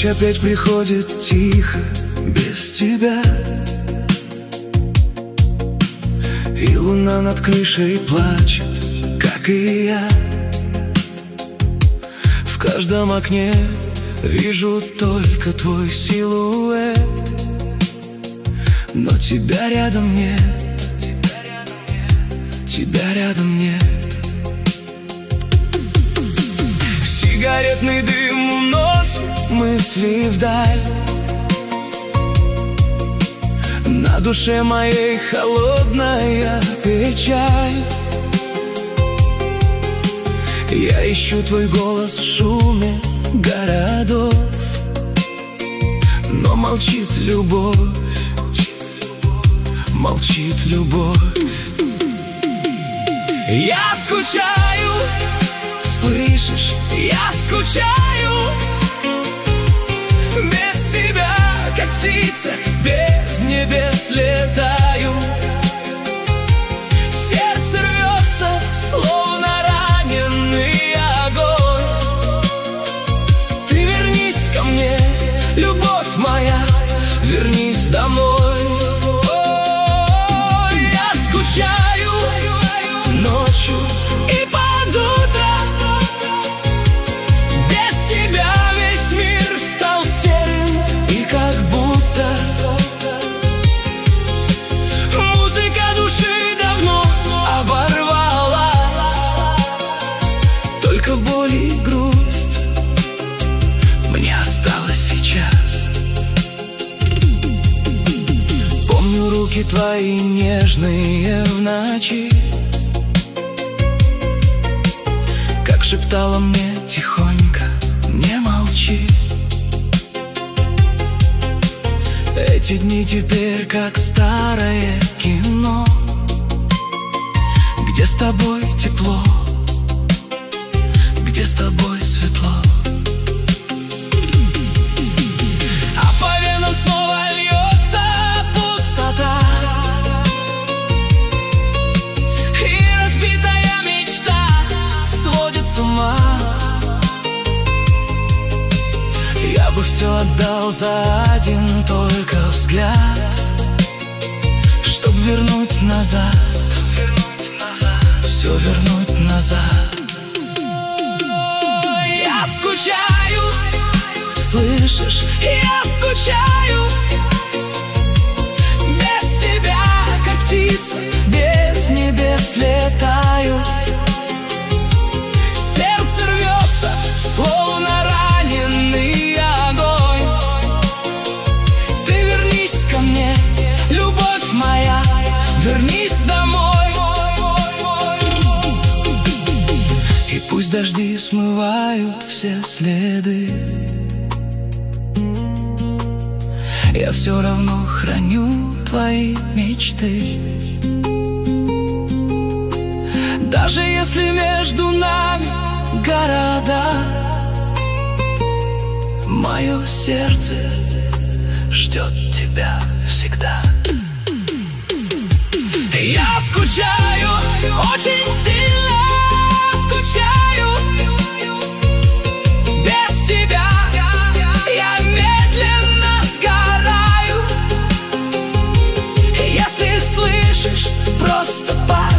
Ночь опять приходит тихо, без тебя. И луна над крышей плачет, как и я. В каждом окне вижу только твой силуэт, но тебя рядом нет, тебя рядом нет. Сигаретный дым уносит мысли вдаль. На душе моей холодная печаль. Я ищу твой голос в шуме городов, но молчит любовь, молчит любовь. Я скучаю, слышишь, я скучаю. Без тебя, как птица, без небес летаю. Сердце рвется, словно раненый огонь. Ты вернись ко мне, любовь моя, вернись домой. О, я скучаю ночью и под утро. Без тебя весь мир стал серым, и как будто музыка души давно оборвалась. Только боль и грусть мне осталось сейчас. Помню руки твои нежные в ночи, как шептала мне тихонько: не молчи. Эти дни теперь как старое кино, где с тобой тепло, где с тобой светло. А по венам снова льется пустота, и разбитая мечта сводит с ума. Я бы все отдал за один только взгляд, чтоб вернуть назад, все вернуть назад. Я скучаю, слышишь, я скучаю. Без тебя, как птица, без небес летаю. Сердце рвется, словно раненый огонь. Ты вернись ко мне, любовь моя, вернись домой. И пусть дожди смывают все следы, я все равно храню твои мечты. Даже если между нами города, мое сердце ждет тебя всегда. Я скучаю, очень сильно скучаю. Без тебя я медленно сгораю. Если слышишь, просто